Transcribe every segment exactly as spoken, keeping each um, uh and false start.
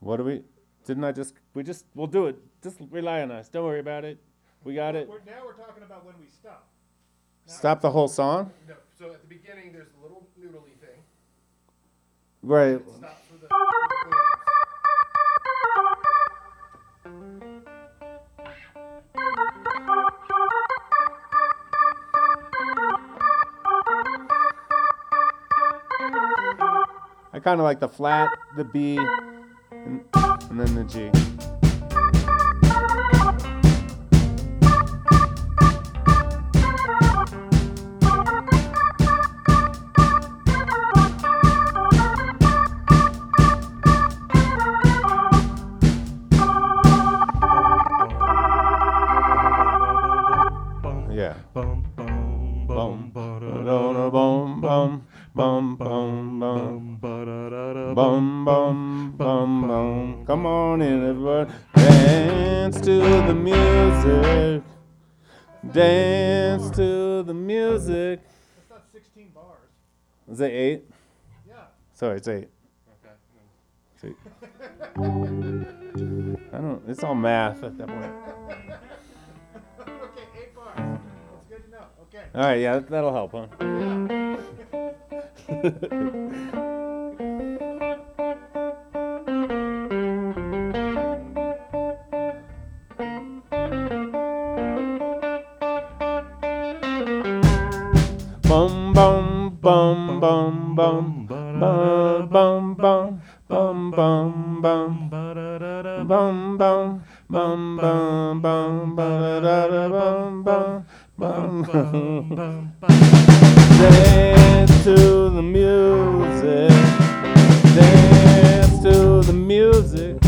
What do we? Didn't I just? We just. We'll do it. Just rely on us. Don't worry about it. We got it. We're, now we're talking about when we stop. Now Stop the whole song. No. So at the beginning, there's a little noodly thing. Right. It stops with the, with the I kind of like the flat, the B, and, and then the G. Yeah. Bum bum Bum, bum ba-da-da, bum, bum, bum, bum, bum. Bum, bum, bum, bum. Come on in, everybody. Dance to the music. Dance to the music. That's not sixteen bars. Is it eight? Yeah. Sorry, it's eight. It's eight. I don't. It's all math at that point. Okay, eight bars. That's good to know. Okay. All right, yeah, that'll help, huh? Bum bum bum bum bum bum bum bum bum bum bum bum bum bum bum bum bum bum bum. Dance to the music. Dance to the music.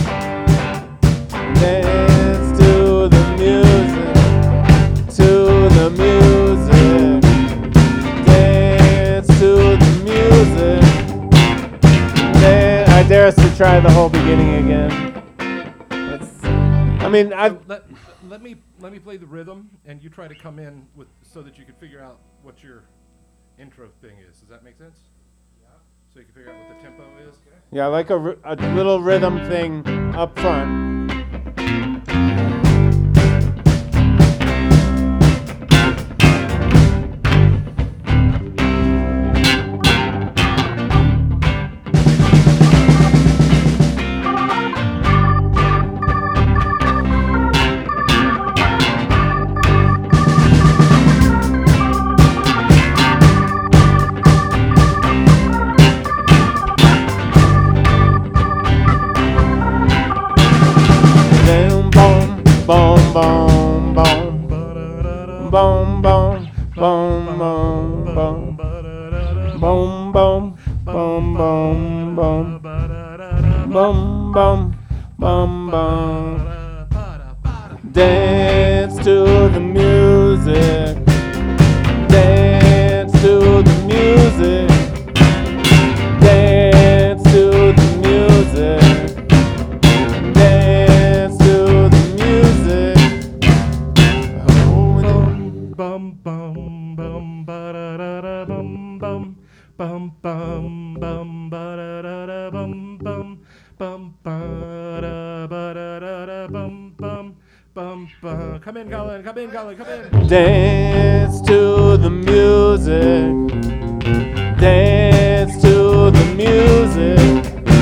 Dance to the music. To the music. Dance to the music. Dan- I dare us to try the whole beginning again. Let's, I mean, I. let, let me let me play the rhythm, and you try to come in with so that you can figure out what your intro thing is. Does that make sense? Yeah. So you can figure out what the tempo is. Okay. Yeah, I like a, r- a little rhythm thing up front. Boom, boom, boom, boom, boom, boom, boom, boom, boom, boom, boom, boom, boom, boom, boom, boom, boom. Dance to the music. Dance to the music. Dance to the music. Dance to the music. Bum bum bum ba da da da bum bum bum bum bum ba da da da bum bum bum ba da ba da da da bum bum bum bum. Come in, Colin. Come in, Colin. Come in. Dance to the music. Dance to the music.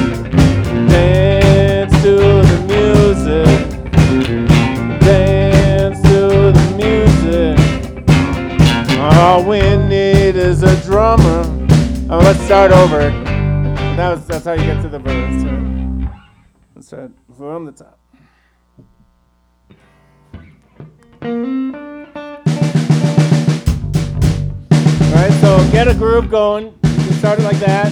Dance to the music. Dance to the music. All we need is a drummer. Oh, let's start over. That was that's how you get to the verse. Right? Let's start from the top. All right, so get a groove going. You can start it like that.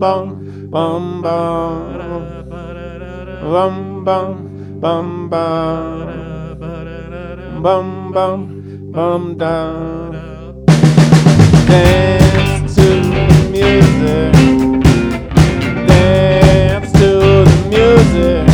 bum, bum, bum, bum, bum, bum, bum, bum, bum, bum, down. Dance to the music. Dance to the music.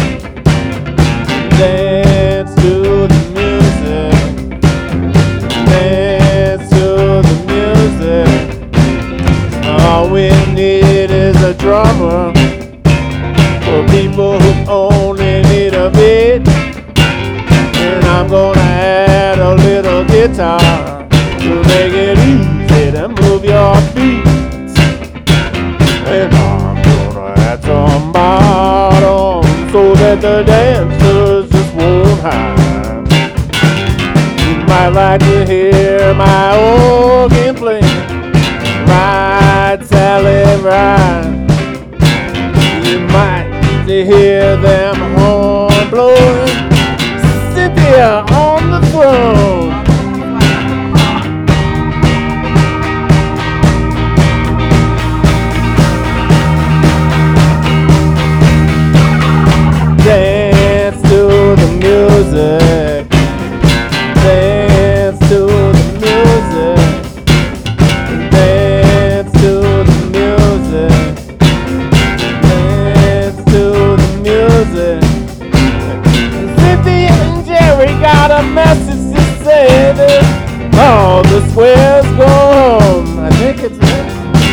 Dance to the music. Dance to the music. All we need is a drummer for people who only need a beat. And I'm gonna add a little guitar to make it easy to move your feet. And I'm gonna add some bottom so that the dancers just won't hide. You might like to hear my organ playing. Ride, Sally, ride. You might need to hear them horn blowing. Cynthia on the throne. Dance to the music. Dance to the music. Dance to the music. Dance to the music. Cynthia and Jerry got a message to say that all the squares go home. I think it's it.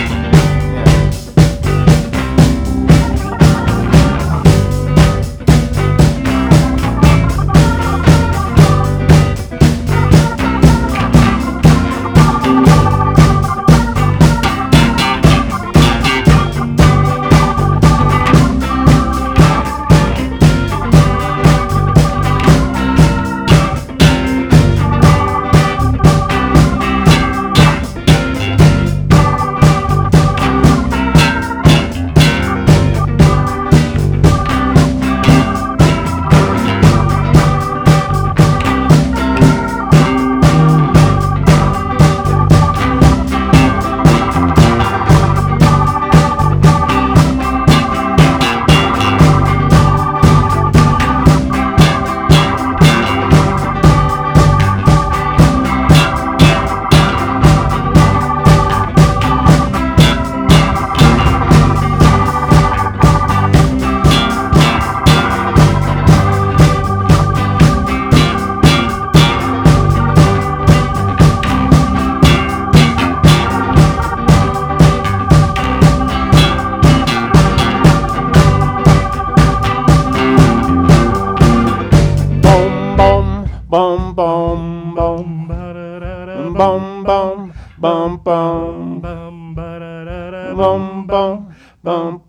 Bum bum bum bum bum bum bum bum bum bum bum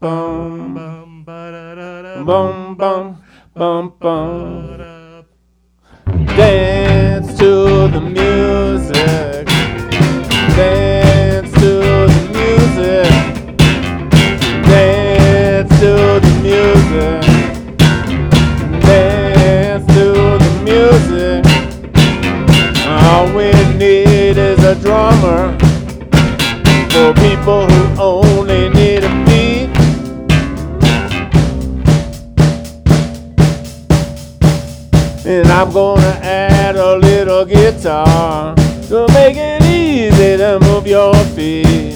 bum bum bum bum. Dance to the music. Dance to the music. Dance to the music. Dance to the music. All we need is a drummer for people who only need a beat. And I'm gonna add a little guitar to make it easy to move your feet.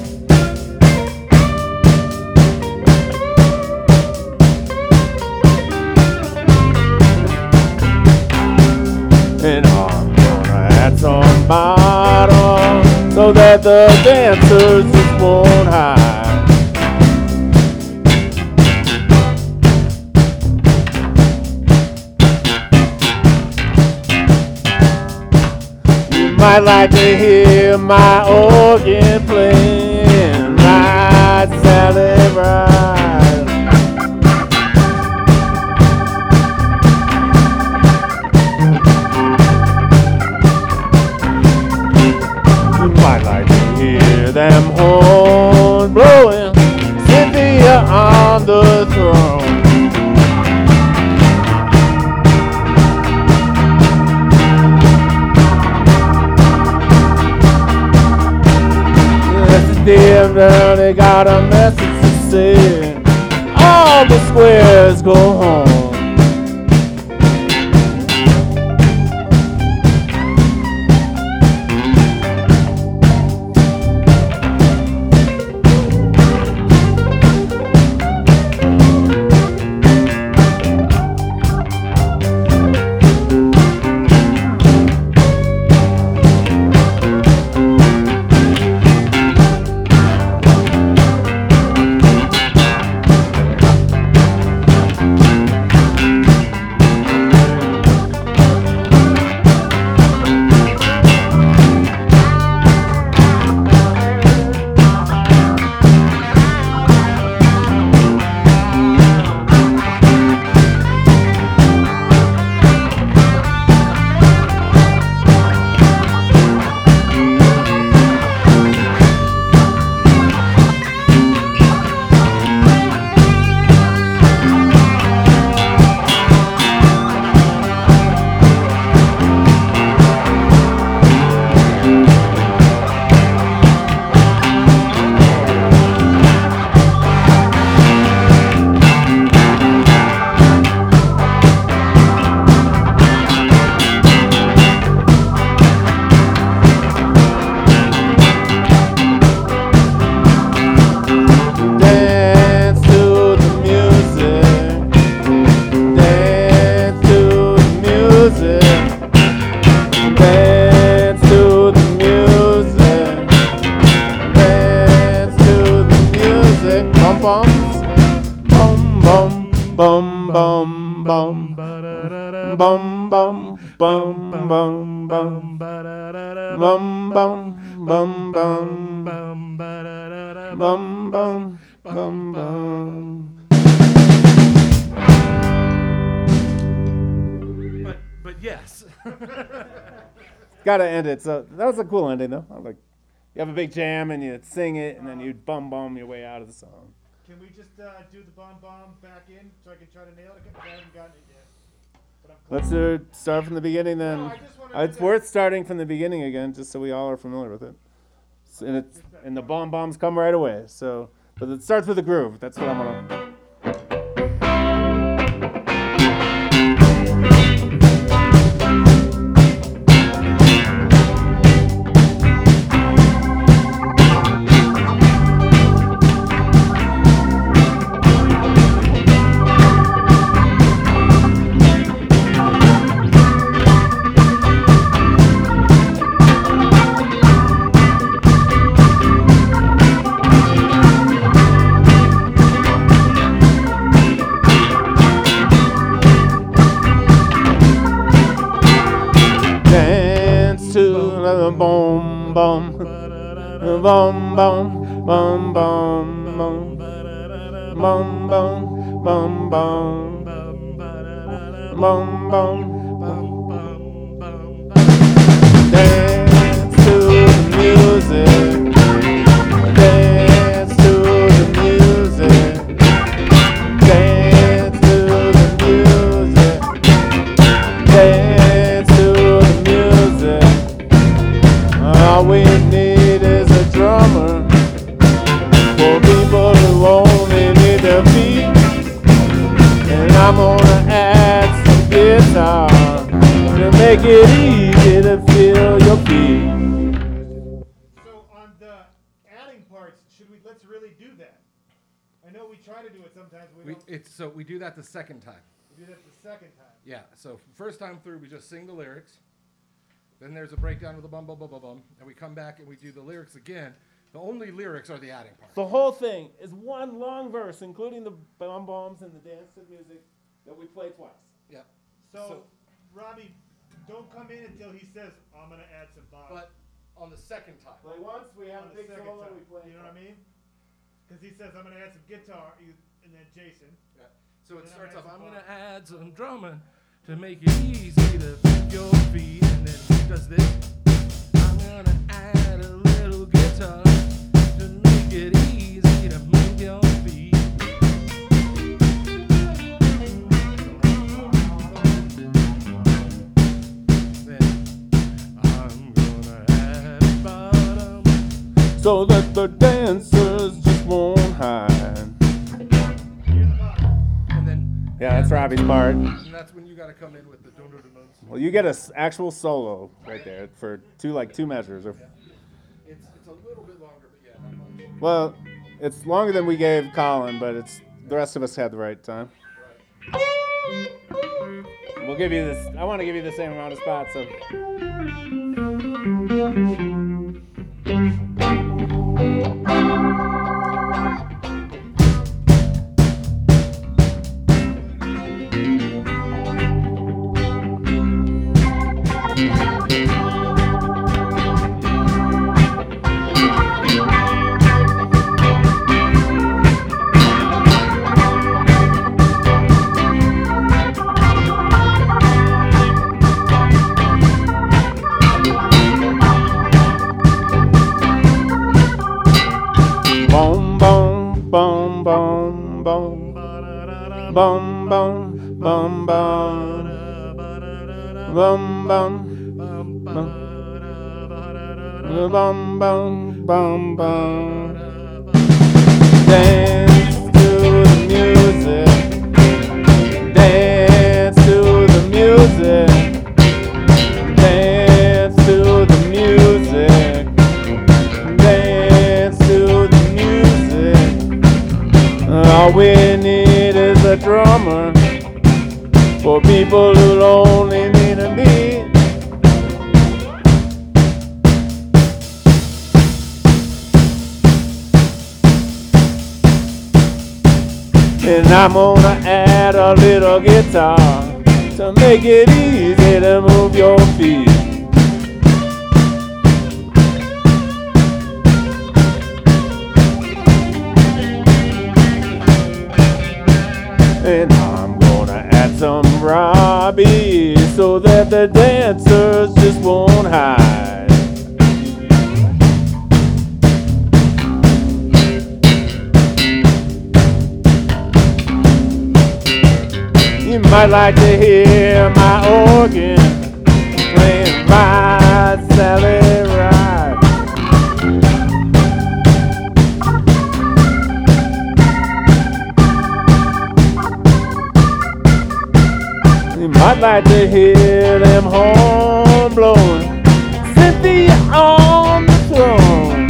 And I'm gonna add some bottom so that the dancers just won't hide. You might like to hear my organ playing. Ride, Sally, ride. Might like to hear them horns blowing. Cynthia on the throne. Yes, dear, they got a message to say all the squares go home. bum bum bum bum bum bum bum bum bum bum bum bum bum bum bum bum bum. But but yes. Gotta end it. So that was a cool ending, though. I like, you have a big jam and you sing it, and then you bum bum your way out of the song. Can we just uh, do the bomb bomb back in so I can try to nail it? I haven't gotten it yet. But I'm close. Let's uh, start from the beginning then. No, I just wanna Uh, do it's that. worth starting from the beginning again, just so we all are familiar with it. S- And it's and the bomb bombs come right away. So, but it starts with a groove. That's what I'm gonna. Dance to the boom boom, boom boom boom boom boom, boom boom boom boom, boom boom. Dance to the music, dance to the music, dance to the music, dance to the music. All we need is a drummer for people who only need their feet. And I'm gonna add some guitar to make it easy to feel your feet. So on the adding parts, should we? Let's really do that. I know we try to do it sometimes. We, We, don't. it's so we do that the second time. We do that the second time. Yeah. So first time through, we just sing the lyrics. Then there's a breakdown with the bum bum bum bum bum, and we come back and we do the lyrics again. The only lyrics are the adding part. The whole thing is one long verse, including the bomb bombs and the dance to music that we play twice. Yeah. So, So- Robbie, don't come in until he says, "I'm gonna add some bombs." But on the second time. Play once, we have on a the big second solo, time. we play. You know what I mean? Because he says, "I'm gonna add some guitar," you, and then Jason. Yeah. So it Then I'm starts gonna off, add I'm some going to bars." add some drumming to make it easy to pick your feet. And then he does this. I'm going to add a little guitar to make it easy to move your feet. Then I'm going to add bottom. So that the dancers just won't hide. Yeah, that's Robbie's part. And that's when you got to come in with the dun dun dun duns. Well, you get an actual solo right there for two like two measures. Or, It's it's a little bit longer, but yeah, not much. well, it's longer than we gave Colin, but it's the rest of us had the right time. We'll give you this. I want to give you the same amount of spots. So. Boom, boom, boom, boom, boom, boom, boom, boom, boom, boom, boom, boom, boom, boom, boom. Dance to the music. Dance to the music. Dance to the music. Dance to the music. All we need is a drummer for people who only need a beat. And I'm gonna add a little guitar to make it easy to move your feet. And I'm gonna add some Robbie so that the dancers just won't hide. You might like to hear my organ playing Ride, Sally, Ride. You might like to hear them horn blowing, Cynthia on the throne.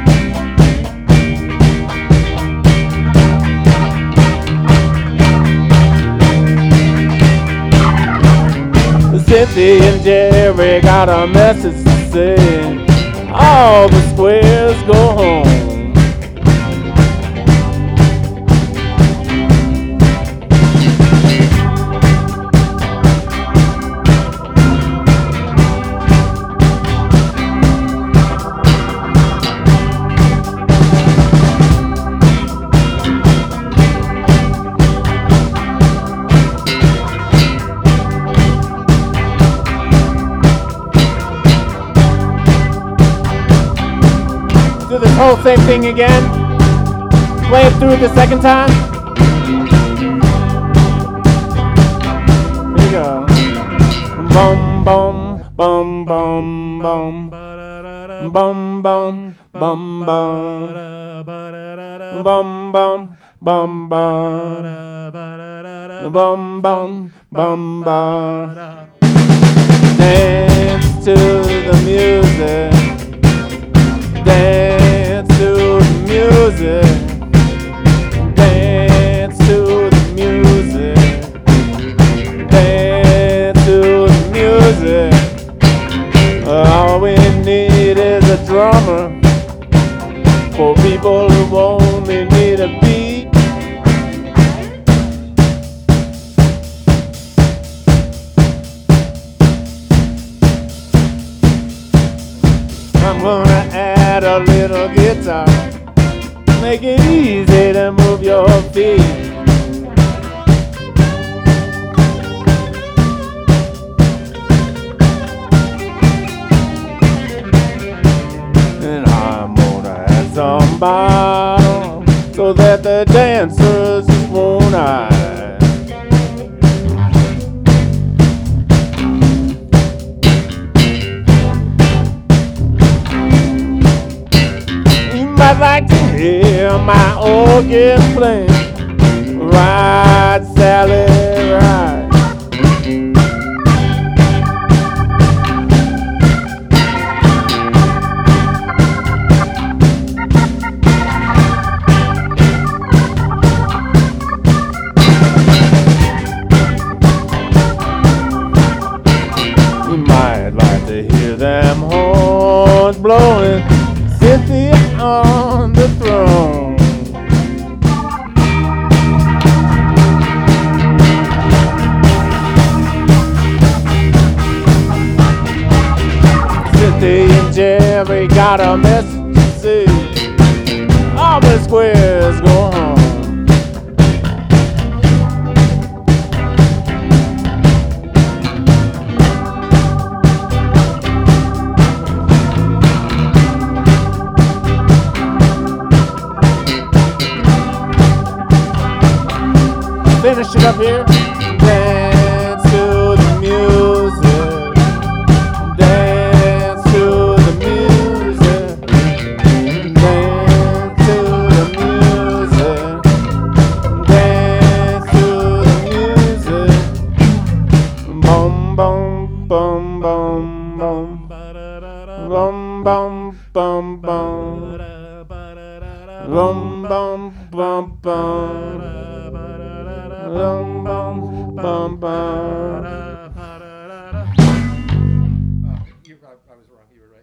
Cynthia and Jerry got a message to say. All the squares go home. Do this whole same thing again. Play it through the second time. Here we go. Boom, boom, boom, boom, boom. Boom, boom, boom, boom. Boom, boom, boom, boom. Boom, boom, boom, boom. Dance to the music. Dance to the music. Dance to the music. Dance to the music. All we need is a drummer for people who only need a beat. I'm gonna add a little guitar, make it easy to move your feet. And I'm gonna add some bottom so that the dancers won't hide. I'd like to hear my organ playing Ride, Sally, we got a message to see. All the squares go home. Finish it up here. Dance to the music. Dance to the music. Dance to the music. Dance to the music. Boom, boom, boom, boom, boom. Boom, boom, boom, boom. Boom, boom, boom, boom. Bum, bum, bum, bum. Oh, you, I, I was wrong. You were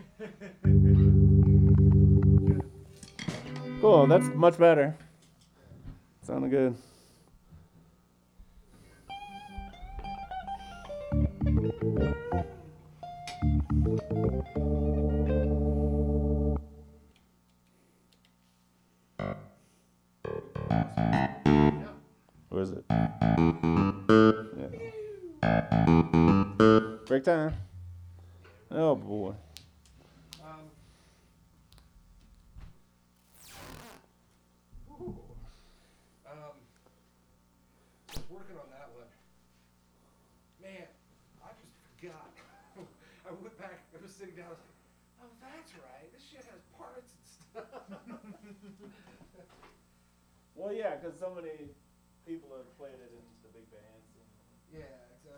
right. Cool, that's much better. Sounded good. Where is it? Yeah. Break time. Oh boy. Um, um, just working on that one. Man, I just forgot. I went back, I was sitting down, I was like, oh, that's right. This shit has parts and stuff. Well, yeah, because so many people have played it in the big bands. Yeah.